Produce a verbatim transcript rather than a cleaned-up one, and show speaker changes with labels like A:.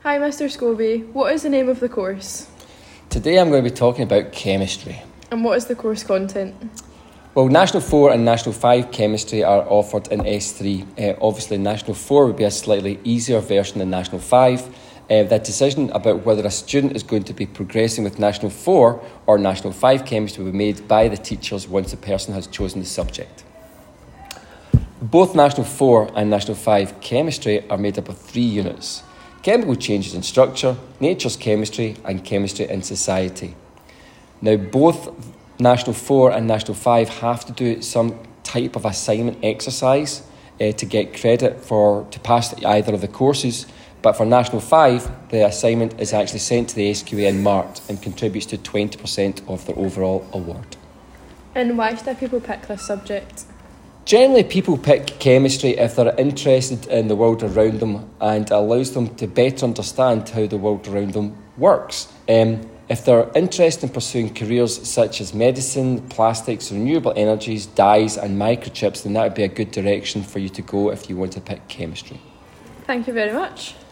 A: Hi Mister Scobie, what is the name of the course?
B: Today I'm going to be talking about chemistry.
A: And what is the course content?
B: Well, National four and National five chemistry are offered in S three. Uh, obviously, National four would be a slightly easier version than National five. Uh, the decision about whether a student is going to be progressing with National four or National five chemistry will be made by the teachers once the person has chosen the subject. Both National four and National five chemistry are made up of three units: chemical changes in structure, nature's chemistry, and chemistry in society. Now, both National four and National five have to do some type of assignment exercise uh, to get credit for to pass either of the courses. But for National five, the assignment is actually sent to the S Q A and marked and contributes to twenty percent of their overall award.
A: And why should people pick this subject?
B: Generally, people pick chemistry if they're interested in the world around them and it allows them to better understand how the world around them works. Um, if they're interested in pursuing careers such as medicine, plastics, renewable energies, dyes and microchips, then that would be a good direction for you to go if you want to pick chemistry.
A: Thank you very much.